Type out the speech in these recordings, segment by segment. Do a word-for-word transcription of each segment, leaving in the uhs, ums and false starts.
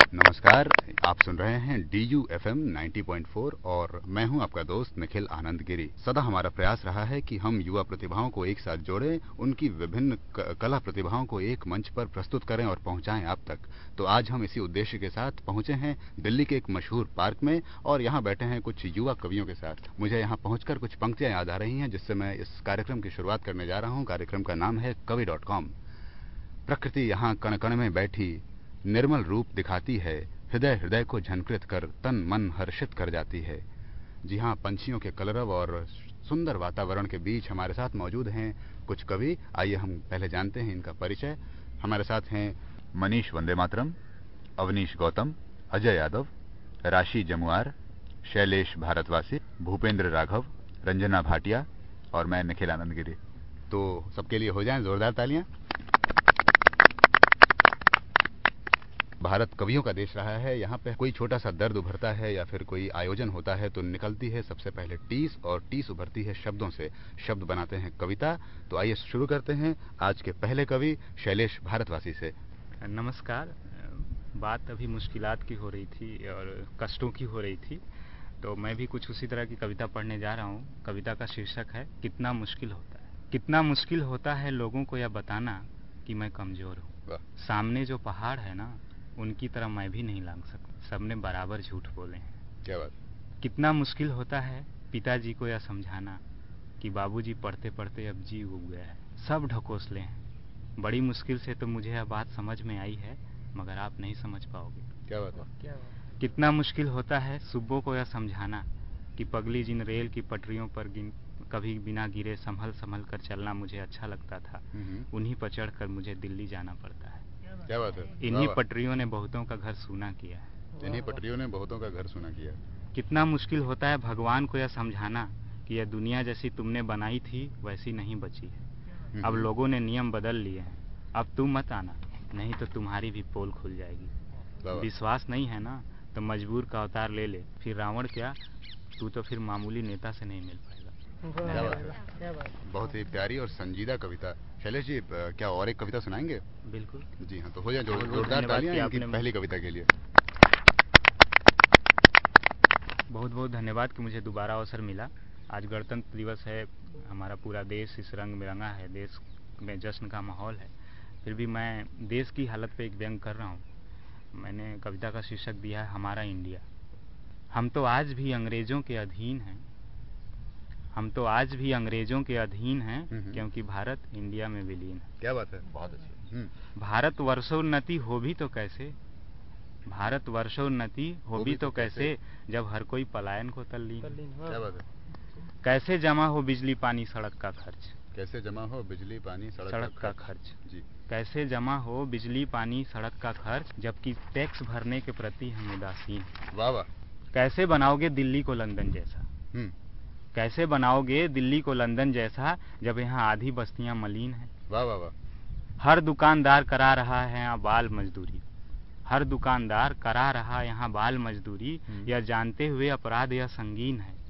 नमस्कार, आप सुन रहे हैं D U F M ninety point four और मैं हूं आपका दोस्त निखिल आनंद गिरी। सदा हमारा प्रयास रहा है कि हम युवा प्रतिभाओं को एक साथ जोड़ें, उनकी विभिन्न कला प्रतिभाओं को एक मंच पर प्रस्तुत करें और पहुंचाएं आप तक। तो आज हम इसी उद्देश्य के साथ पहुंचे हैं दिल्ली के एक मशहूर पार्क में और यहाँ बैठे हैं कुछ युवा कवियों के साथ। मुझे यहाँ पहुंचकर कुछ पंक्तियां याद आ रही हैं जिससे मैं इस कार्यक्रम की शुरुआत करने जा रहा हूँ। कार्यक्रम का नाम है कवि डॉट कॉम। प्रकृति यहाँ कण कण में बैठी निर्मल रूप दिखाती है, हृदय हृदय को झंकृत कर तन मन हर्षित कर जाती है। जी हाँ, पंछियों के कलरव और सुंदर वातावरण के बीच हमारे साथ मौजूद हैं कुछ कवि। आइए हम पहले जानते हैं इनका परिचय। हमारे साथ हैं मनीष वंदेमातरम, अवनीश गौतम, अजय यादव, राशि जमुआर, शैलेश भारतवासी, भूपेंद्र राघव, रंजना भाटिया और मैं निखिल आनंद गिरी। तो सबके लिए हो जाएं जोरदार तालियां। भारत कवियों का देश रहा है। यहाँ पे कोई छोटा सा दर्द उभरता है या फिर कोई आयोजन होता है तो निकलती है सबसे पहले टीस, और टीस उभरती है शब्दों से, शब्द बनाते हैं कविता। तो आइए शुरू करते हैं आज के पहले कवि शैलेश भारतवासी से। नमस्कार। बात अभी मुश्किलात की हो रही थी और कष्टों की हो रही थी, तो मैं भी कुछ उसी तरह की कविता पढ़ने जा रहा हूँ। कविता का शीर्षक है कितना मुश्किल होता है। कितना मुश्किल होता है लोगों को यह बताना कि मैं कमजोर हूँ। सामने जो पहाड़ है ना, उनकी तरह मैं भी नहीं लांघ सकता। सबने बराबर झूठ बोले हैं। क्या बात। कितना मुश्किल होता है पिताजी को यह समझाना कि बाबूजी पढ़ते पढ़ते अब जी उग गया है। सब ढकोसले हैं। बड़ी मुश्किल से तो मुझे यह बात समझ में आई है, मगर आप नहीं समझ पाओगे। क्या बात है। क्या बात। कितना मुश्किल होता है सुब्बो को यह समझाना कि पगली जिन रेल की पटरियों पर गिन कभी बिना गिरे संभल संभल कर चलना मुझे अच्छा लगता था, उन्हीं पर चढ़कर मुझे दिल्ली जाना पड़ता है। क्या बात है। इन्हीं पटरियों ने बहुतों का घर सूना किया है। इन्हीं पटरियों ने बहुतों का घर सूना किया है। कितना मुश्किल होता है भगवान को यह समझाना कि यह दुनिया जैसी तुमने बनाई थी वैसी नहीं बची है। अब लोगों ने नियम बदल लिए हैं। अब तुम मत आना, नहीं तो तुम्हारी भी पोल खुल जाएगी। विश्वास नहीं है ना तो मजबूर का अवतार ले ले, फिर रावण क्या, तू तो फिर मामूली नेता से नहीं मिल पाएगा। क्या बात है। क्या बात। बहुत ही प्यारी और संजीदा कविता। शैलेश जी, क्या और एक कविता सुनाएंगे? बिल्कुल। जी हाँ, तो हो जाए जोरदार तालियां इनकी पहली कविता के लिए। बहुत बहुत धन्यवाद कि मुझे दोबारा अवसर मिला। आज गणतंत्र दिवस है, हमारा पूरा देश इस रंग में रंगा है, देश में जश्न का माहौल है। फिर भी मैं देश की हालत पे एक व्यंग कर रहा हूँ। मैंने कविता का शीर्षक दिया है हमारा इंडिया। हम तो आज भी अंग्रेजों के अधीन हैं, हम तो आज भी अंग्रेजों के अधीन हैं, क्योंकि भारत इंडिया में विलीन है। क्या बात है। बहुत अच्छी। भारत वर्षोन्नति हो भी तो कैसे, भारत वर्षोन्नति हो भी तो कैसे, जब हर कोई पलायन को तल्लीन। क्या बात है। कैसे जमा हो बिजली पानी सड़क का खर्च, कैसे जमा हो बिजली पानी सड़क, सड़क का खर्च जी। कैसे जमा हो बिजली पानी सड़क का खर्च, जबकि टैक्स भरने के प्रति हम उदासीन। वाह वाह। कैसे बनाओगे दिल्ली को लंदन जैसा, कैसे बनाओगे दिल्ली को लंदन जैसा, जब यहाँ आधी बस्तियां मलिन हैं। वाह वाह वाह। हर दुकानदार करा रहा है यहाँ बाल मजदूरी, हर दुकानदार करा रहा यहाँ बाल मजदूरी, यह जानते हुए अपराध यह संगीन है।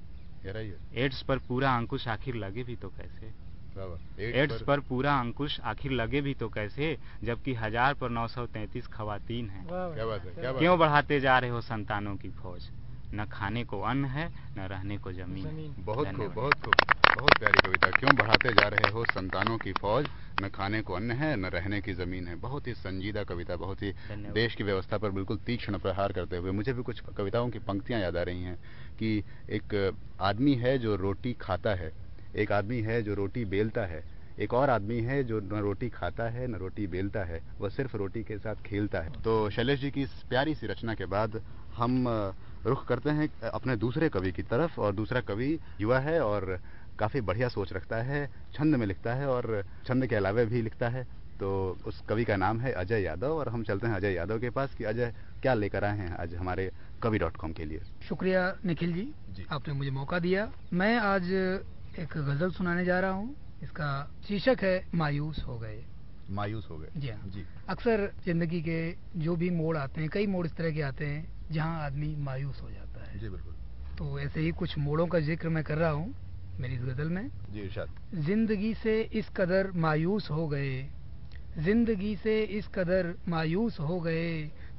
एड्स पर पूरा अंकुश आखिर लगे भी तो कैसे, एड्स पर पूरा अंकुश आखिर लगे भी तो कैसे, जबकि हजार पर नौ सौ तैतीस खवातीन हैं। क्या बात है। क्या बात। क्यों बढ़ाते जा रहे हो संतानों की फौज, न खाने को अन्न है न रहने को जमीन। बहुत खूब, बहुत खूब, बहुत प्यारी कविता। क्यों बढ़ाते जा रहे हो संतानों की फौज, न खाने को अन्न है न रहने की जमीन है। बहुत ही संजीदा कविता, बहुत ही देश की व्यवस्था पर बिल्कुल तीक्ष्ण प्रहार करते हुए। मुझे भी कुछ कविताओं की पंक्तियां याद आ रही हैं कि एक आदमी है जो रोटी खाता है, एक आदमी है जो रोटी बेलता है, एक और आदमी है जो न रोटी खाता है न रोटी बेलता है, वह सिर्फ रोटी के साथ खेलता है। तो शैलेश जी की इस प्यारी सी रचना के बाद हम रुख करते हैं अपने दूसरे कवि की तरफ। और दूसरा कवि युवा है और काफी बढ़िया सोच रखता है, छंद में लिखता है और छंद के अलावे भी लिखता है। तो उस कवि का नाम है अजय यादव और हम चलते हैं अजय यादव के पास कि अजय क्या लेकर आए हैं आज हमारे कवि डॉट कॉम के लिए। शुक्रिया निखिल जी, जी, आपने मुझे मौका दिया। मैं आज एक गजल सुनाने जा रहा हूँ। इसका शीर्षक है मायूस हो गए। मायूस हो गए। जी हाँ जी। अक्सर जिंदगी के जो भी मोड़ आते हैं, कई मोड़ इस तरह के आते हैं जहाँ आदमी मायूस हो जाता है। जी बिल्कुल। तो ऐसे ही कुछ मोड़ों का जिक्र मैं कर रहा हूँ मेरी इस गजल में। जी इरशाद। जिंदगी से इस कदर मायूस हो गए, जिंदगी से इस कदर मायूस हो गए,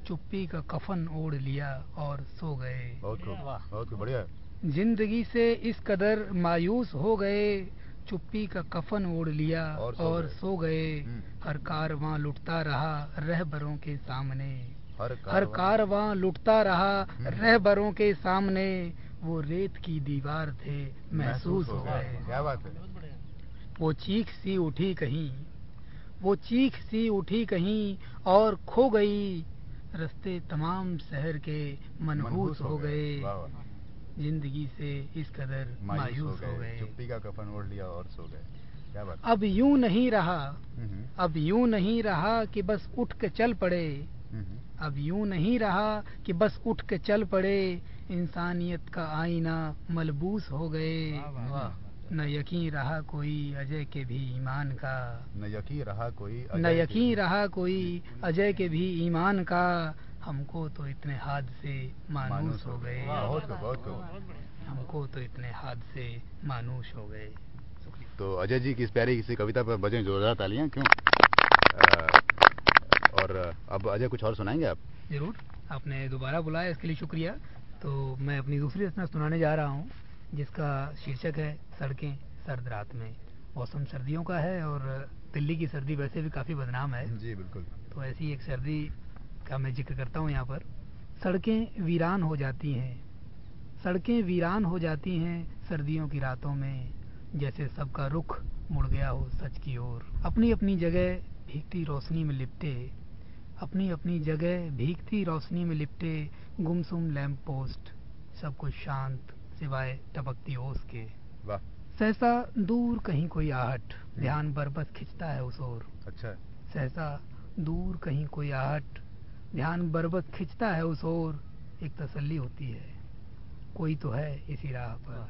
चुप्पी का कफन ओढ़ लिया और सो गए। बहुत खूब, बहुत बढ़िया। जिंदगी से इस कदर मायूस हो गए, चुप्पी का कफन ओढ़ लिया और सो और गए, सो गए। हर कारवां लुटता रहा रहबरों के सामने, हर कारवां लुटता रहा रहबरों के सामने, वो रेत की दीवार थे महसूस हो गए। क्या बात है। वो चीख सी उठी कहीं, वो चीख सी उठी कहीं और खो गई, रस्ते तमाम शहर के मनहूस हो गए। जिंदगी से इस कदर मायूस हो गए, चुप्पी का कफन ओढ़ लिया और सो गए। क्या बात। अब यूं नहीं रहा, अब यूं नहीं रहा कि बस उठ के चल पड़े, अब यूं नहीं रहा कि बस उठ के चल पड़े, इंसानियत का आईना मलबूस हो गए। न यकीन रहा कोई अजय के भी ईमान का, न यकीन रहा कोई न यकीन रहा कोई अजय के भी ईमान का, हमको तो इतने हादसे मानूस हो गए। बहुत खूब, बहुत खूब। हमको तो इतने हादसे मानूस हो गए। तो अजय जी की इस प्यारी किसी कविता पर बजें जोरदार तालियां। क्यों? आ, और अब अजय कुछ और सुनाएंगे आप? जरूर, आपने दोबारा बुलाया इसके लिए शुक्रिया। तो मैं अपनी दूसरी रचना सुनाने जा रहा हूँ, जिसका शीर्षक है सड़कें सर्द रात में। मौसम सर्दियों का है और दिल्ली की सर्दी वैसे भी काफ़ी बदनाम है। जी बिल्कुल। तो ऐसी एक सर्दी का मैं जिक्र करता हूँ यहाँ पर। सड़कें वीरान हो जाती हैं, सड़कें वीरान हो जाती हैं सर्दियों की रातों में, जैसे सबका रुख मुड़ गया हो सच की ओर। अपनी अपनी जगह भीगती रोशनी में लिपटे, अपनी अपनी जगह भीगती रोशनी में लिपटे, गुमसुम लैंप पोस्ट, सब कुछ शांत सिवाय टपकती ओस के। वाह। सहसा दूर कहीं कोई आहट, ध्यान बरबस खिंचता है उस ओर। अच्छा। सहसा दूर कहीं कोई आहट, ध्यान बरबस खिंचता है उस ओर। एक तसल्ली होती है, कोई तो है इसी राह पर।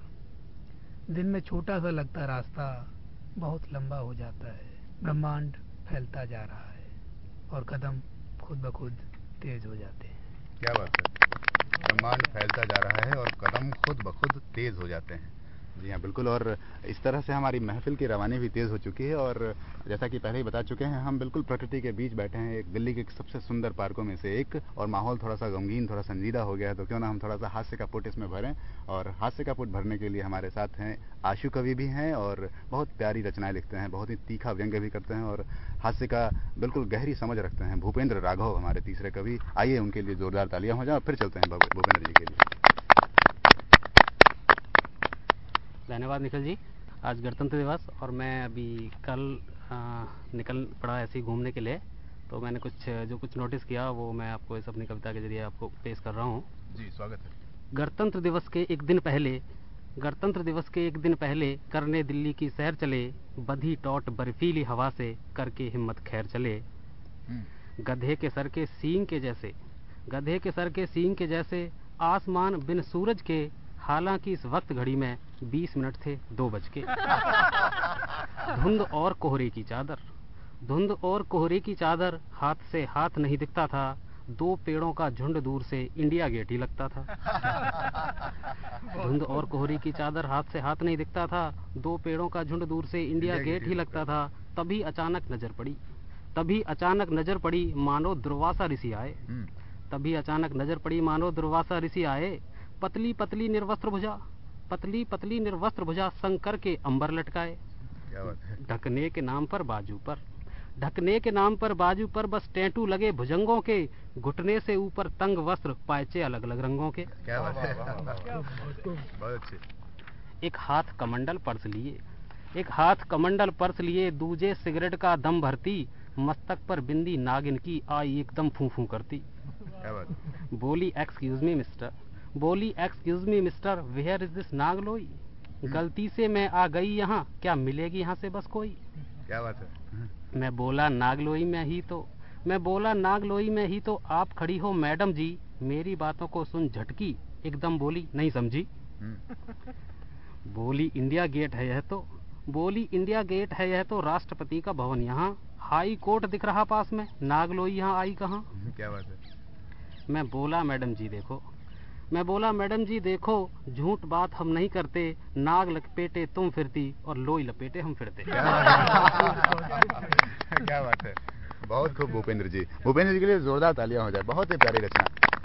दिन में छोटा सा लगता रास्ता बहुत लंबा हो जाता है। ब्रह्मांड फैलता जा रहा है और कदम खुद ब खुद तेज हो जाते हैं। क्या बात है। ब्रह्मांड फैलता जा रहा है और कदम खुद ब खुद तेज हो जाते हैं। जी हाँ बिल्कुल। और इस तरह से हमारी महफिल की रवानी भी तेज़ हो चुकी है। और जैसा कि पहले ही बता चुके हैं, हम बिल्कुल प्रकृति के बीच बैठे हैं, एक दिल्ली के सबसे सुंदर पार्कों में से एक। और माहौल थोड़ा सा गमगीन, थोड़ा संजीदा हो गया है, तो क्यों ना हम थोड़ा सा हास्य का पुट इसमें भरें। और हास्य का पुट भरने के लिए हमारे साथ हैं आशु कवि भी हैं, और बहुत प्यारी रचनाएं लिखते हैं, बहुत ही तीखा व्यंग्य भी करते हैं और हास्य का बिल्कुल गहरी समझ रखते हैं। भूपेंद्र राघव हमारे तीसरे कवि, आइए उनके लिए जोरदार तालियां हो जाए। फिर चलते हैं भूपेंद्र जी के लिए। धन्यवाद निखिल जी। आज गणतंत्र दिवस और मैं अभी कल आ, निकल पड़ा ऐसे ही घूमने के लिए, तो मैंने कुछ जो कुछ नोटिस किया वो मैं आपको इस अपनी कविता के जरिए आपको पेश कर रहा हूँ। जी स्वागत है। गणतंत्र दिवस के एक दिन पहले गणतंत्र दिवस के एक दिन पहले करने दिल्ली की सैर चले, बंधी टॉट बर्फीली हवा से करके हिम्मत खैर चले। गधे के सर के सींग के जैसे गधे के सर के सींग के जैसे आसमान बिन सूरज के, हालांकि इस वक्त घड़ी में बीस मिनट थे दो बज के। धुंध और कोहरे की चादर धुंध और कोहरे की चादर हाथ से हाथ नहीं दिखता था, दो पेड़ों का झुंड दूर से इंडिया गेट ही लगता था। धुंध और कोहरे की चादर हाथ से हाथ नहीं दिखता था, दो पेड़ों का झुंड दूर से इंडिया गेट ही लगता था। तभी अचानक नजर पड़ी तभी अचानक नजर पड़ी मानो दुर्वासा ऋषि आए तभी अचानक नजर पड़ी मानो दुर्वासा ऋषि आए। पतली पतली निर्वस्त्र भुजा पतली पतली निर्वस्त्र भुजा शंकर के अंबर लटकाए। ढकने के नाम पर बाजू पर ढकने के नाम पर बाजू पर बस टैटू लगे भुजंगों के, घुटने से ऊपर तंग वस्त्र पायचे अलग अलग रंगों के। क्या बात है। बहुत अच्छे। एक हाथ कमंडल पर्स लिए एक हाथ कमंडल पर्स लिए दूजे सिगरेट का दम भरती, मस्तक पर बिंदी नागिन की आई एकदम फू फू करती। क्या बात। बोली एक्सक्यूज मी मिस्टर बोली excuse me mister where is this Nangloi, गलती से मैं आ गई यहाँ, क्या मिलेगी यहाँ से बस कोई। क्या बात है। मैं बोला नागलोई में ही तो मैं बोला नागलोई में ही तो आप खड़ी हो मैडम जी, मेरी बातों को सुन झटकी एकदम बोली नहीं समझी। बोली इंडिया गेट है यह तो बोली इंडिया गेट है यह तो राष्ट्रपति का भवन यहाँ, हाई कोर्ट दिख रहा पास में, नागलोई यहाँ आई कहाँ। क्या बात है। मैं बोला मैडम जी देखो मैं बोला मैडम जी देखो, झूठ बात हम नहीं करते, नाग लपेटे तुम फिरती और लोई लपेटे हम फिरते। क्या बात है। बहुत खूब भूपेंद्र जी। भूपेंद्र जी के लिए जोरदार तालियां हो जाए, बहुत ही प्यारी रचना।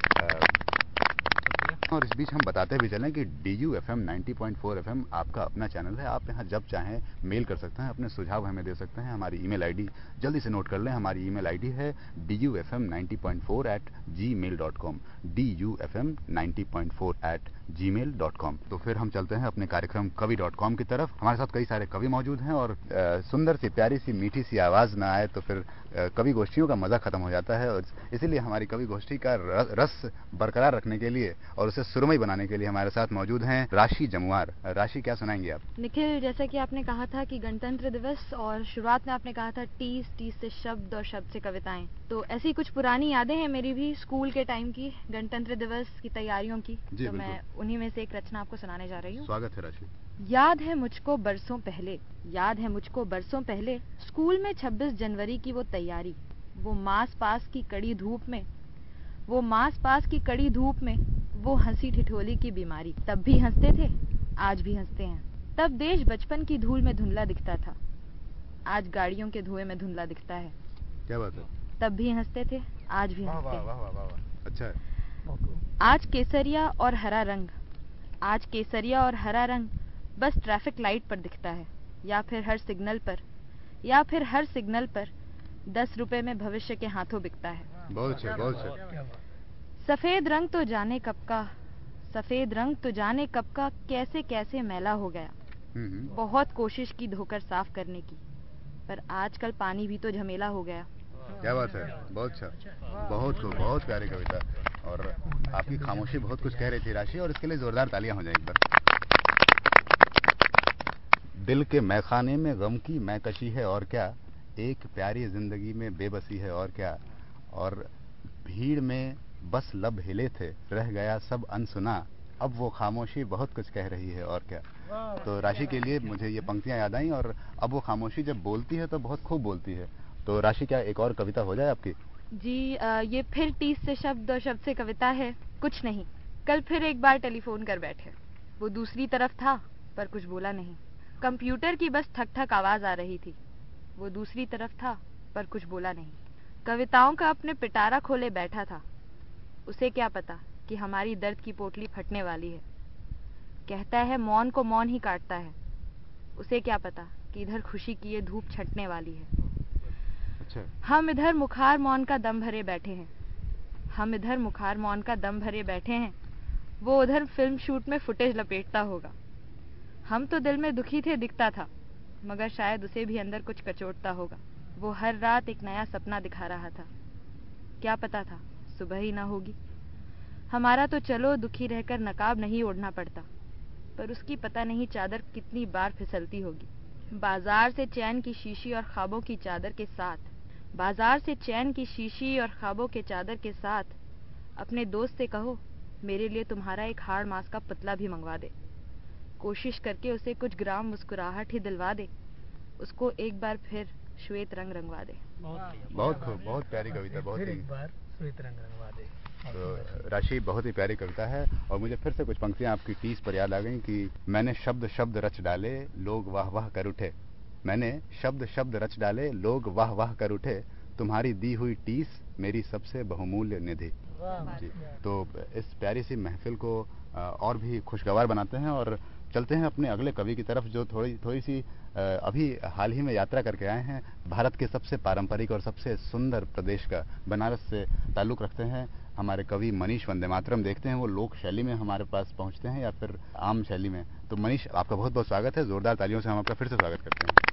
और इस बीच हम बताते भी चलें कि D U F M ninety point four F M आपका अपना चैनल है। आप यहाँ जब चाहें मेल कर सकते हैं, अपने सुझाव हमें दे सकते हैं। हमारी ईमेल आईडी जल्दी से नोट कर लें। हमारी ईमेल आईडी है D U F M ninety point four at Gmail dot com, D U F M ninety point four at Gmail dot com. तो फिर हम चलते हैं अपने कार्यक्रम कवि डॉट कॉम की तरफ। हमारे साथ कई सारे कवि मौजूद हैं और आ, सुंदर सी प्यारी सी मीठी सी आवाज ना आए तो फिर कवि गोष्ठियों का मजा खत्म हो जाता है। और इसीलिए हमारी कवि गोष्ठी का रस बरकरार रखने के लिए और उसे सुरमई बनाने के लिए हमारे साथ मौजूद हैं राशि जमुआर। राशि, क्या सुनाएंगे आप? निखिल, जैसा कि आपने कहा था कि गणतंत्र दिवस और शुरुआत में आपने कहा था टीस टीस से शब्द और शब्द से कविताएं, तो ऐसी कुछ पुरानी यादें हैं मेरी भी स्कूल के टाइम की, गणतंत्र दिवस की तैयारियों की। तो मैं उन्हीं में से एक रचना आपको सुनाने जा रही हूँ। स्वागत है राशि। याद है मुझको बरसों पहले, याद है मुझको बरसों पहले, स्कूल में छब्बीस जनवरी की वो तैयारी, वो मास पास की कड़ी धूप में, वो मास पास की कड़ी धूप में, वो हंसी ठिठोली की बीमारी। तब भी हंसते थे, आज भी हंसते हैं। तब देश बचपन की धूल में धुंधला दिखता था, आज गाड़ियों के धुएं में धुंधला दिखता है। क्या बात है? तब भी हंसते थे, आज भी हंसते हैं। वाह वाह वाह वाह, अच्छा है। आज केसरिया और हरा रंग, आज केसरिया और हरा रंग बस ट्रैफिक लाइट पर दिखता है, या फिर हर सिग्नल पर, या फिर हर सिग्नल पर दस रुपए में भविष्य के हाथों बिकता है। बहुत अच्छा, बहुत अच्छा। सफेद रंग तो जाने कब का, सफेद रंग तो जाने कब का कैसे कैसे मैला हो गया। बहुत कोशिश की धोकर साफ करने की, पर आजकल पानी भी तो झमेला हो गया। क्या बात है, बहुत अच्छा, बहुत खूब, बहुत प्यारी कविता। और आपकी खामोशी बहुत कुछ कह रही थी राशि, और इसके लिए जोरदार तालियां हो जाए एक बार। दिल के मैखाने में गम की मैकशी है और क्या, एक प्यारी जिंदगी में बेबसी है और क्या, और भीड़ में बस लब हिले थे, रह गया सब अनसुना, अब वो खामोशी बहुत कुछ कह रही है और क्या। तो राशि के लिए मुझे ये पंक्तियां याद आई, और अब वो खामोशी जब बोलती है तो बहुत खूब बोलती है। तो राशि, क्या एक और कविता हो जाए आपकी? जी, आ, ये फिर तीस से शब्द और शब्द से कविता है। कुछ नहीं, कल फिर एक बार टेलीफोन कर बैठे, वो दूसरी तरफ था पर कुछ बोला नहीं। कंप्यूटर की बस ठक ठक आवाज आ रही थी, वो दूसरी तरफ था पर कुछ बोला नहीं। कविताओं का अपने पिटारा खोले बैठा था, उसे क्या पता कि हमारी दर्द की पोटली फटने वाली है। कहता है मौन को मौन ही काटता है, उसे क्या पता कि इधर खुशी की ये धूप छटने वाली है। अच्छा। हम इधर मुखार मौन का दम भरे बैठे हैं, हम इधर मुखार मौन का दम भरे बैठे हैं, वो उधर फिल्म शूट में फुटेज लपेटता होगा। हम तो दिल में दुखी थे दिखता था, मगर शायद उसे भी अंदर कुछ कचोटता होगा। वो हर रात एक नया सपना दिखा रहा था, क्या पता था सुबह ही ना होगी। हमारा तो चलो दुखी रहकर नकाब नहीं ओढ़ना पड़ता, पर उसकी पता नहीं चादर कितनी बार फिसलती होगी। बाजार से चैन की शीशी और ख्वाबों की चादर के साथ, बाजार से चैन की शीशी और ख्वाबों के चादर के साथ, अपने दोस्त से कहो मेरे लिए तुम्हारा एक हाड़ मांस का पुतला भी मंगवा दे। कोशिश करके उसे कुछ ग्राम मुस्कुराहट ही दिलवा दे, उसको एक बार फिर श्वेत रंग रंगवा दे। बहुत खूब, बहुत प्यारी कविता, बहुत ही एक बार श्वेत रंग रंगवा दे। तो राशि, बहुत ही प्यारी कविता है। और मुझे फिर से कुछ पंक्तियां आपकी टीस पर याद आ गई कि मैंने शब्द शब्द रच डाले, लोग वाह वाह कर उठे, मैंने शब्द शब्द रच डाले, लोग वाह वाह कर उठे, तुम्हारी दी हुई टीस मेरी सबसे बहुमूल्य निधि। जी, तो इस प्यारी सी महफिल को और भी खुशगवार बनाते हैं और चलते हैं अपने अगले कवि की तरफ, जो थोड़ी थोड़ी सी अभी हाल ही में यात्रा करके आए हैं। भारत के सबसे पारंपरिक और सबसे सुंदर प्रदेश का, बनारस से ताल्लुक रखते हैं हमारे कवि मनीष वंदे मातरम। देखते हैं वो लोक शैली में हमारे पास पहुंचते हैं या फिर आम शैली में। तो मनीष, आपका बहुत बहुत स्वागत है, जोरदार तालियों से हम आपका फिर से स्वागत करते हैं।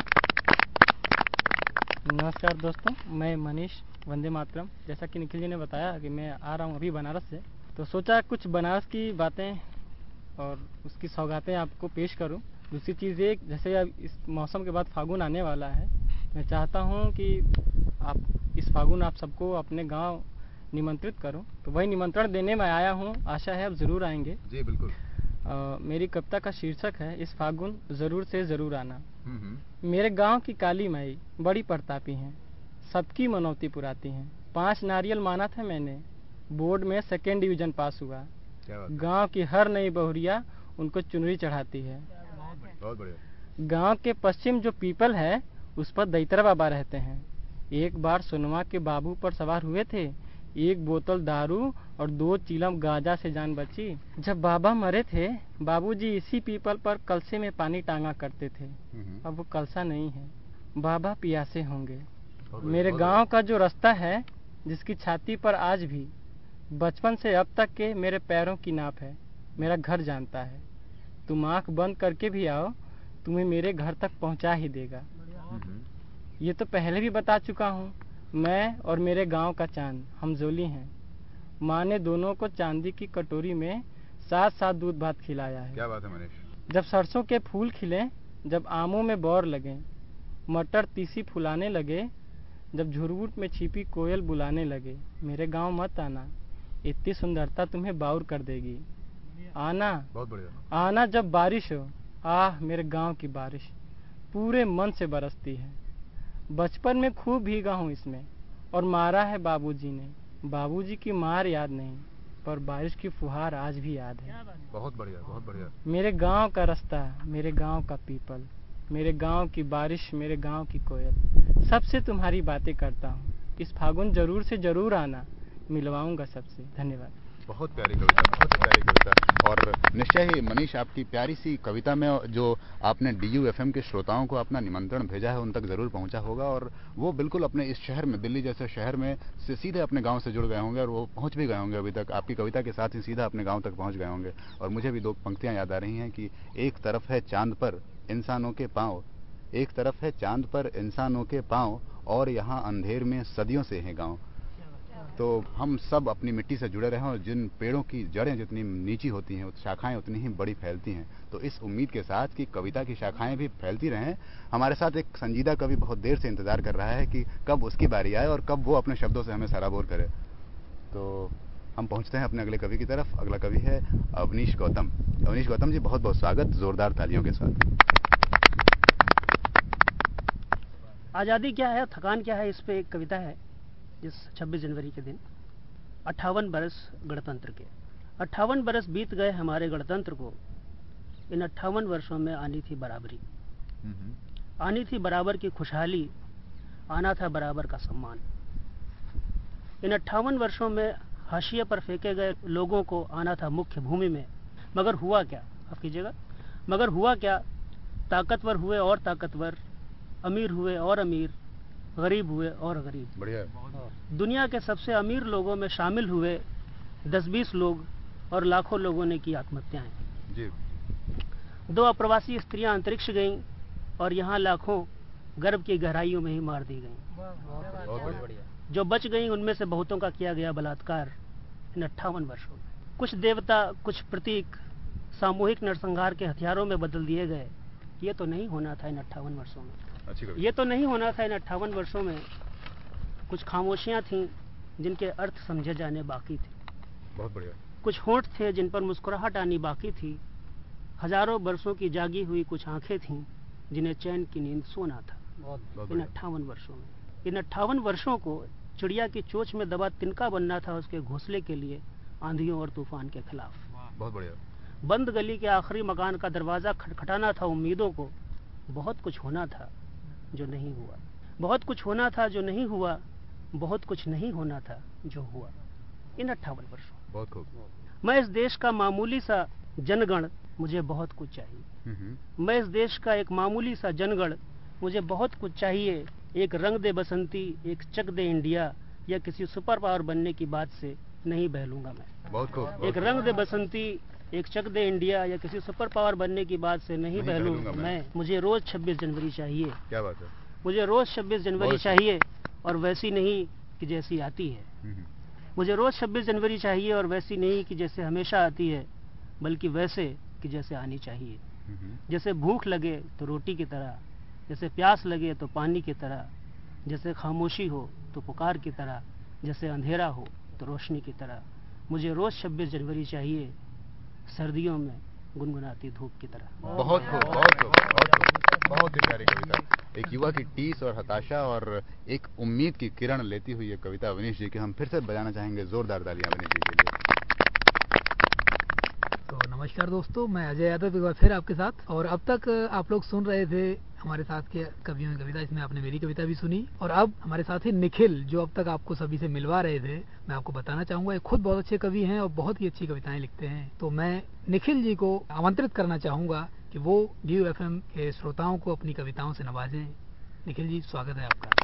नमस्कार दोस्तों, मैं मनीष वंदे मातरम। जैसा कि निखिल जी ने बताया कि मैं आ रहा हूँ अभी बनारस से, तो सोचा कुछ बनारस की बातें और उसकी सौगातें आपको पेश करूं। दूसरी चीज़ ये, जैसे अब इस मौसम के बाद फागुन आने वाला है, मैं चाहता हूं कि आप इस फागुन आप सबको अपने गांव निमंत्रित करूं, तो वही निमंत्रण देने में आया हूं। आशा है आप ज़रूर आएंगे। जी बिल्कुल। आ, मेरी कविता का शीर्षक है इस फागुन ज़रूर से ज़रूर आना। मेरे गांव की काली माई बड़ी प्रतापी हैं, सबकी मनौती पुराती हैं। पाँच नारियल माना था मैंने, बोर्ड में सेकेंड डिवीज़न पास हुआ। गांव की हर नई बहुरिया उनको चुनरी चढ़ाती है। बहुत बढ़िया। गांव के पश्चिम जो पीपल है उस पर दैतर बाबा रहते हैं। एक बार सोनमा के बाबू पर सवार हुए थे, एक बोतल दारू और दो चिलम गांजा से जान बची। जब बाबा मरे थे, बाबूजी इसी पीपल पर कलसे में पानी टांगा करते थे। अब वो कलसा नहीं है, बाबा पियासे होंगे। मेरे गांव का जो रास्ता है, जिसकी छाती पर आज भी बचपन से अब तक के मेरे पैरों की नाप है, मेरा घर जानता है। तुम आंख बंद करके भी आओ, तुम्हें मेरे घर तक पहुंचा ही देगा। ये तो पहले भी बता चुका हूँ। मैं और मेरे गांव का चांद हम जोली हैं। माँ ने दोनों को चांदी की कटोरी में साथ साथ दूध भात खिलाया है। क्या बात है मनीष। जब सरसों के फूल खिले, जब आमों में बौर लगे, मटर तीसी फुलाने लगे, जब झुरमुट में छिपी कोयल बुलाने लगे, मेरे गांव मत आना, इतनी सुंदरता तुम्हें बाउर कर देगी। आना, बहुत बढ़िया। आना जब बारिश हो। आह, मेरे गांव की बारिश पूरे मन से बरसती है। बचपन में खूब भीगा हूँ इसमें, और मारा है बाबूजी ने। बाबूजी की मार याद नहीं, पर बारिश की फुहार आज भी याद है। बहुत बढ़िया, बहुत बढ़िया। मेरे गांव का रास्ता, मेरे गांव का पीपल, मेरे गांव की बारिश, मेरे गांव की कोयल, सबसे तुम्हारी बातें करता हूँ। इस फागुन जरूर से जरूर आना, मिलवाऊंगा सबसे। धन्यवाद। बहुत प्यारी कविता, बहुत ही प्यारी कविता। और निश्चय ही मनीष, आपकी प्यारी सी कविता में जो आपने डी यू एफ एम के श्रोताओं को अपना निमंत्रण भेजा है, उन तक जरूर पहुंचा होगा, और वो बिल्कुल अपने इस शहर में, दिल्ली जैसे शहर में से सीधे अपने गांव से जुड़ गए होंगे, और वो पहुंच भी गए होंगे अभी तक। आपकी कविता के साथ ही सीधा अपने गांव तक पहुंच गए होंगे। और मुझे भी दो पंक्तियां याद आ रही हैं कि एक तरफ है चांद पर इंसानों के पाँव, एक तरफ है चांद पर इंसानों के पाँव, और यहाँ अंधेर में सदियों से हैं गाँव। तो हम सब अपनी मिट्टी से जुड़े रहें, और जिन पेड़ों की जड़ें जितनी नीची होती हैं, शाखाएं उतनी ही बड़ी फैलती हैं। तो इस उम्मीद के साथ कि कविता की शाखाएं भी फैलती रहें, हमारे साथ एक संजीदा कवि बहुत देर से इंतजार कर रहा है कि कब उसकी बारी आए और कब वो अपने शब्दों से हमें सराबोर करे। तो हम पहुंचते हैं अपने अगले कवि की तरफ। अगला कवि है अवनीश गौतम। अवनीश गौतम जी, बहुत बहुत स्वागत, जोरदार तालियों के साथ। आज़ादी क्या है, थकान क्या है, इस पे एक कविता है। जिस छब्बीस जनवरी के दिन अट्ठावन बरस गणतंत्र के, अट्ठावन बरस बीत गए हमारे गणतंत्र को। इन अट्ठावन वर्षों में आनी थी बराबरी, आनी थी बराबर की खुशहाली, आना था बराबर का सम्मान। इन अट्ठावन वर्षों में हाशिए पर फेंके गए लोगों को आना था मुख्य भूमि में। मगर हुआ क्या, माफ कीजिएगा, मगर हुआ क्या, ताकतवर हुए और ताकतवर, अमीर हुए और अमीर, गरीब हुए और गरीब। बढ़िया। दुनिया के सबसे अमीर लोगों में शामिल हुए दस बीस लोग, और लाखों लोगों ने की आत्महत्याएं जी। दो अप्रवासी स्त्रियां अंतरिक्ष गईं, और यहाँ लाखों गर्भ की गहराइयों में ही मार दी गईं। बहुत बढ़िया। जो बच गईं उनमें से बहुतों का किया गया बलात्कार इन अट्ठावन वर्षों में। कुछ देवता, कुछ प्रतीक सामूहिक नरसंहार के हथियारों में बदल दिए गए। ये तो नहीं होना था इन अट्ठावन वर्षों में, ये तो नहीं होना था इन अट्ठावन वर्षों में। कुछ खामोशियां थीं जिनके अर्थ समझे जाने बाकी थे। बहुत बढ़िया। कुछ होंठ थे जिन पर मुस्कुराहट आनी बाकी थी। हजारों बरसों की जागी हुई कुछ आंखें थीं जिन्हें चैन की नींद सोना था इन अट्ठावन वर्षों में। इन अट्ठावन वर्षों को चिड़िया की चोंच में दबा तिनका बनना था उसके घोंसले के लिए आंधियों और तूफान के खिलाफ। बहुत बढ़िया। बंद गली के आखिरी मकान का दरवाजा खटखटाना था उम्मीदों को। बहुत कुछ होना था जो नहीं हुआ, बहुत कुछ होना था जो नहीं हुआ, बहुत कुछ नहीं होना था जो हुआ इन अट्ठावन वर्षों। बहुत खूब। मैं इस देश का मामूली सा जनगण, मुझे बहुत कुछ चाहिए। मैं इस देश का एक मामूली सा जनगण, मुझे बहुत कुछ चाहिए। एक रंग दे बसंती, एक चक दे इंडिया, या किसी सुपर पावर बनने की बात से नहीं बहलूंगा मैं। बहुत खूब। एक रंग दे बसंती, एक चक दे इंडिया, या किसी सुपर पावर बनने की बात से नहीं, नहीं बहलूंगा मैं।, मैं मुझे रोज छब्बीस जनवरी चाहिए। क्या बात है। मुझे रोज छब्बीस जनवरी चाहिए, और वैसी नहीं कि जैसी आती है। मुझे रोज छब्बीस जनवरी चाहिए, और वैसी नहीं कि जैसे हमेशा आती है, बल्कि वैसे कि जैसे आनी चाहिए। जैसे भूख लगे तो रोटी की तरह, जैसे प्यास लगे तो पानी की तरह, जैसे खामोशी हो तो पुकार की तरह, जैसे अंधेरा हो तो रोशनी की तरह। मुझे रोज छब्बीस जनवरी चाहिए, सर्दियों में गुनगुनाती धूप की तरह। बहुत खूब, बहुत खूब, बहुत खूब, बहुत ही प्यारी कविता। एक युवा की टीस और हताशा और एक उम्मीद की किरण लेती हुई ये कविता अवनीश जी की हम फिर से बजाना चाहेंगे। जोरदार तालियां अवनीश जी के लिए। तो नमस्कार दोस्तों, मैं अजय यादव एक बार फिर आपके साथ। और अब तक आप लोग सुन रहे थे हमारे साथ के कवियों की कविता, इसमें आपने मेरी कविता भी सुनी। और अब हमारे साथ है निखिल, जो अब तक आपको सभी से मिलवा रहे थे। मैं आपको बताना चाहूंगा, ये खुद बहुत अच्छे कवि हैं और बहुत ही अच्छी कविताएं लिखते हैं। तो मैं निखिल जी को आमंत्रित करना चाहूंगा कि वो डी यू एफ एम के श्रोताओं को अपनी कविताओं से नवाजें। निखिल जी, स्वागत है आपका।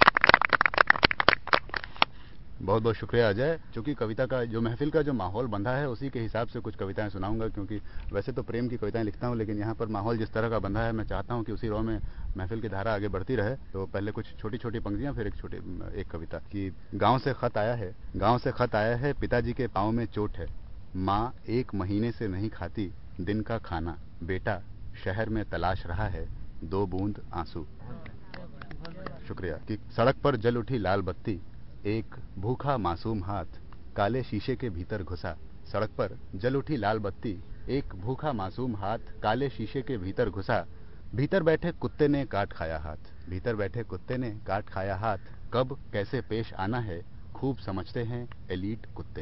बहुत बहुत शुक्रिया अजय। चूंकि कविता का जो महफिल का जो माहौल बंधा है उसी के हिसाब से कुछ कविताएं सुनाऊंगा, क्योंकि वैसे तो प्रेम की कविताएं लिखता हूं, लेकिन यहाँ पर माहौल जिस तरह का बंधा है मैं चाहता हूं कि उसी रो में महफिल की धारा आगे बढ़ती रहे। तो पहले कुछ छोटी छोटी पंक्तियां, फिर एक छोटी एक कविता कि गाँव से खत आया है, गाँव से खत आया है, पिताजी के पाँव में चोट है, माँ एक महीने से नहीं खाती दिन का खाना, बेटा शहर में तलाश रहा है दो बूंद आंसू। शुक्रिया। कि सड़क पर जल उठी लाल बत्ती, एक भूखा मासूम हाथ काले शीशे के भीतर घुसा। सड़क पर जल उठी लाल बत्ती, एक भूखा मासूम हाथ काले शीशे के भीतर घुसा। भीतर बैठे कुत्ते ने काट खाया हाथ, भीतर बैठे कुत्ते ने काट खाया हाथ, कब कैसे पेश आना है खूब समझते हैं एलीट कुत्ते।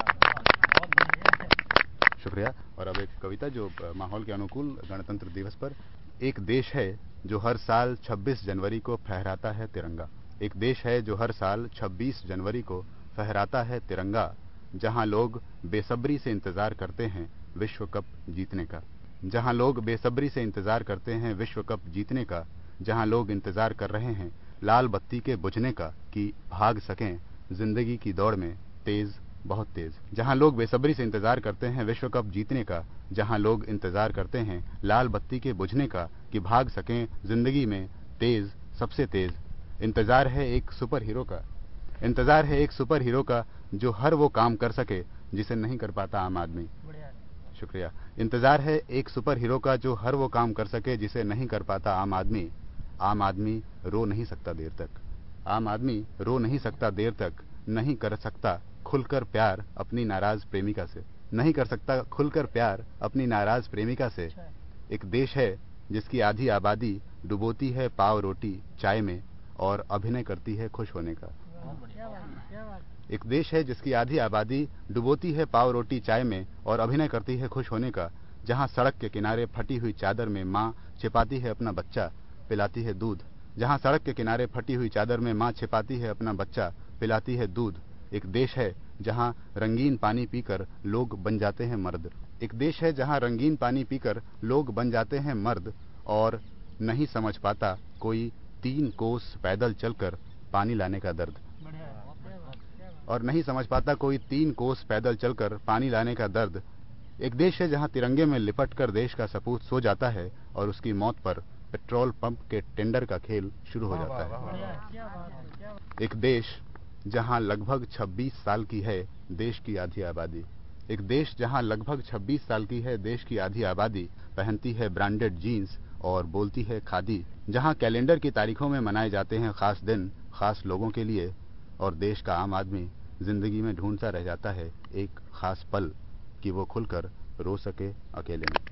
शुक्रिया। और अब एक कविता जो माहौल के अनुकूल गणतंत्र दिवस पर। एक देश है जो हर साल छब्बीस जनवरी को फहराता है तिरंगा, एक देश है जो हर साल छब्बीस जनवरी को फहराता है तिरंगा, जहां लोग बेसब्री से इंतजार करते हैं विश्व कप जीतने का, जहां लोग बेसब्री से इंतजार करते हैं विश्व कप जीतने का, जहां लोग इंतजार कर रहे हैं लाल बत्ती के बुझने का कि भाग सकें जिंदगी की दौड़ में तेज बहुत तेज, जहां लोग बेसब्री से इंतजार करते हैं विश्व कप जीतने का, जहां लोग इंतजार करते हैं लाल बत्ती के बुझने का कि भाग सकें जिंदगी में तेज सबसे तेज। इंतजार है एक सुपर हीरो का, इंतजार है एक सुपर हीरो का जो हर वो काम कर सके जिसे नहीं कर पाता आम आदमी। शुक्रिया। इंतजार है एक सुपर हीरो का जो हर वो काम कर सके जिसे नहीं कर पाता आम आदमी। आम आदमी रो नहीं सकता देर तक, आम आदमी रो नहीं सकता देर तक, नहीं कर सकता खुलकर प्यार अपनी नाराज प्रेमिका से, नहीं कर सकता खुलकर प्यार अपनी नाराज प्रेमिका से। एक देश है जिसकी आधी आबादी डुबोती है पाव रोटी चाय में और अभिनय करती है खुश होने का। एक देश है जिसकी आधी आबादी डुबोती है पाव रोटी चाय में और अभिनय करती है खुश होने का, जहां सड़क के किनारे फटी हुई चादर में माँ छिपाती है अपना बच्चा पिलाती है दूध, जहां सड़क के किनारे फटी हुई चादर में माँ छिपाती है अपना बच्चा पिलाती है दूध। एक देश है जहां रंगीन पानी पीकर लोग बन जाते हैं मर्द, एक देश है जहां रंगीन पानी पीकर लोग बन जाते हैं मर्द और नहीं समझ पाता कोई तीन कोस पैदल चलकर पानी लाने का दर्द, और नहीं समझ पाता कोई तीन कोस पैदल चलकर पानी लाने का दर्द। एक देश है जहां तिरंगे में लिपट कर देश का सपूत सो जाता है और उसकी मौत पर पेट्रोल पंप के टेंडर का खेल शुरू हो जाता है। एक देश जहां लगभग छब्बीस साल की है देश की आधी आबादी, एक देश जहां लगभग छब्बीस साल की है देश की आधी आबादी, पहनती है ब्रांडेड जीन्स और बोलती है खादी, जहां कैलेंडर की तारीखों में मनाए जाते हैं खास दिन खास लोगों के लिए, और देश का आम आदमी जिंदगी में ढूंढता रह जाता है एक खास पल कि वो खुलकर रो सके अकेले में।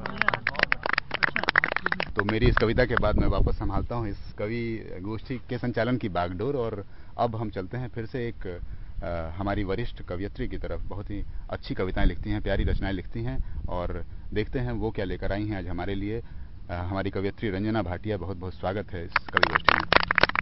तो मेरी इस कविता के बाद मैं वापस संभालता हूँ इस कवि गोष्ठी के संचालन की बागडोर, और अब हम चलते हैं फिर से एक आ, हमारी वरिष्ठ कवयित्री की तरफ। बहुत ही अच्छी कविताएं लिखती हैं, प्यारी रचनाएं लिखती हैं, और देखते हैं वो क्या लेकर आई हैं आज हमारे लिए। आ, हमारी कवयित्री रंजना भाटिया, बहुत बहुत स्वागत है इस कवि गोष्ठी में।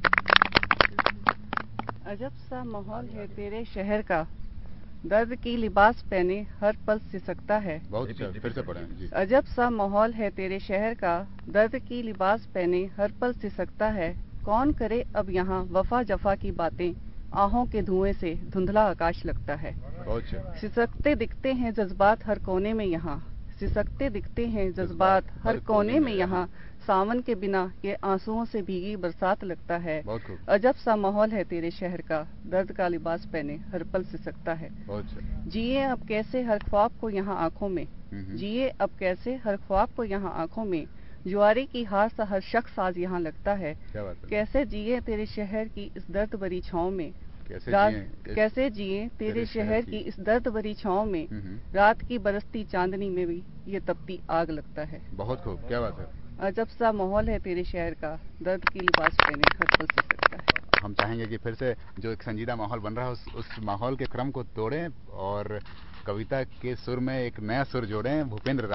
अजब सा माहौल है तेरे शहर का, दर्द की लिबास पहने हर पल सिसकता है। बहुत अच्छा, फिर से पढ़ें जी। अजब सा माहौल है तेरे शहर का, दर्द की लिबास पहने हर पल सिसकता है। कौन करे अब यहाँ वफा जफा की बातें, आहों के धुएं से धुंधला आकाश लगता है। बहुत अच्छा। सिसकते दिखते हैं जज्बात हर कोने में यहाँ, सिसकते दिखते हैं जज्बात हर कोने में यहाँ, सावन के बिना ये आंसुओं से भीगी बरसात लगता है। अजब सा माहौल है तेरे शहर का, दर्द का लिबास पहने हर पल सिसकता है। जिए अब कैसे हर ख्वाब को यहाँ आंखों में, जिए अब कैसे हर ख्वाब को यहाँ आंखों में, जुआरी की हार सा हर शख्स आज यहाँ लगता है। कैसे जिए तेरे शहर की इस दर्द भरी छाँव में, कैसे जिए कैसे जिए तेरे शहर की इस दर्द भरी छाँव में, रात की बरसती चांदनी में भी ये तपती आग लगता है। बहुत खूब, क्या बात है। अजब सा माहौल है तेरे शहर का, दर्द की लिबास पहने हर पल सिसकता है। हम चाहेंगे कि फिर से जो एक संजीदा माहौल बन रहा है उस, उस माहौल के क्रम को तोड़ें और कविता के सुर में एक नया सुर जोड़ें। भूपेंद्र राघव।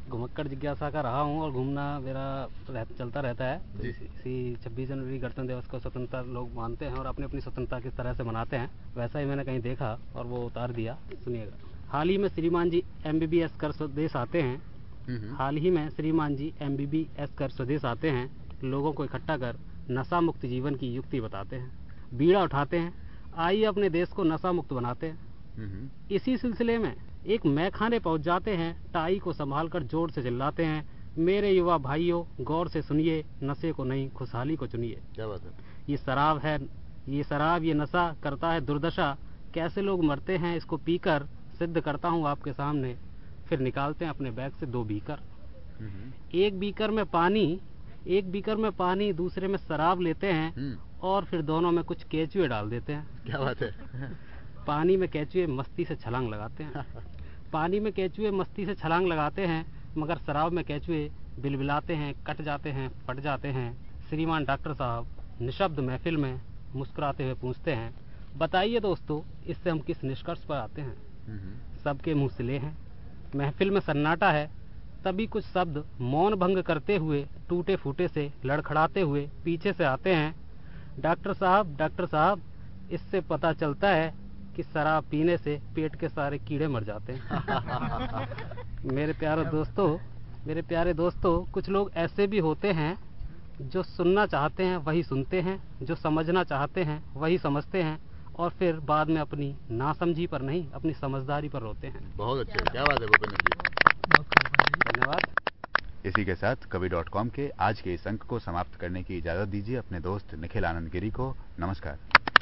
घुमक्कड़ जिज्ञासा का रहा हूँ और घूमना मेरा रह, चलता रहता है। तो इसी छब्बीस जनवरी गणतंत्र दिवस को स्वतंत्रता लोग मानते हैं और अपनी अपनी स्वतंत्रता किस तरह से मनाते हैं, वैसा ही मैंने कहीं देखा और वो उतार दिया। सुनिएगा। हाल ही में श्रीमान ji M B B S कर स्वदेश आते हैं हाल ही में श्रीमान ji M B B S कर स्वदेश आते हैं लोगों को इकट्ठा कर नशा मुक्त जीवन की युक्ति बताते हैं, बीड़ा उठाते हैं, आइए अपने देश को नशा मुक्त बनाते हैं। इसी सिलसिले में एक मैखाने पहुंच जाते हैं, टाई को संभाल कर जोर से चिल्लाते हैं, मेरे युवा भाइयों गौर से सुनिए, नशे को नहीं खुशहाली को चुनिए। क्या बात है। ये शराब है, ये शराब ये नशा करता है दुर्दशा, कैसे लोग मरते हैं इसको पीकर, सिद्ध करता हूँ आपके सामने। फिर निकालते हैं अपने बैग से दो बीकर, एक बीकर में पानी एक बीकर में पानी दूसरे में शराब लेते हैं और फिर दोनों में कुछ केचुए डाल देते हैं। क्या बात है। पानी में केचुए मस्ती से छलांग लगाते हैं पानी में केचुए मस्ती से छलांग लगाते हैं मगर शराब में केचुए बिलबिलाते हैं, कट जाते हैं, फट जाते हैं। श्रीमान डॉक्टर साहब निशब्द महफिल में मुस्कुराते हुए पूछते हैं, बताइए दोस्तों इससे हम किस निष्कर्ष पर आते हैं। सबके मुंह सिले हैं, महफिल में सन्नाटा है। तभी कुछ शब्द मौन भंग करते हुए टूटे फूटे से लड़खड़ाते हुए पीछे से आते हैं, डॉक्टर साहब डॉक्टर साहब इससे पता चलता है कि शराब पीने से पेट के सारे कीड़े मर जाते हैं। मेरे प्यारे दोस्तों मेरे प्यारे दोस्तों कुछ लोग ऐसे भी होते हैं जो सुनना चाहते हैं वही सुनते हैं, जो समझना चाहते हैं वही समझते हैं और फिर बाद में अपनी नासमझी पर नहीं अपनी समझदारी पर रोते हैं। बहुत अच्छे, क्या बात है भूपेंद्र जी, धन्यवाद। इसी के साथ कवि डॉट कॉम के आज के इस अंक को समाप्त करने की इजाजत दीजिए अपने दोस्त निखिल आनंद गिरी को। नमस्कार।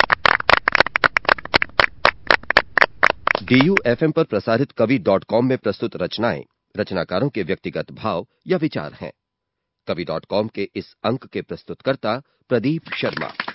डी यू एफ एम पर प्रसारित कवि डॉट कॉम में प्रस्तुत रचनाएं रचनाकारों के व्यक्तिगत भाव या विचार हैं। कवि डॉट कॉम के इस अंक के प्रस्तुतकर्ता प्रदीप शर्मा।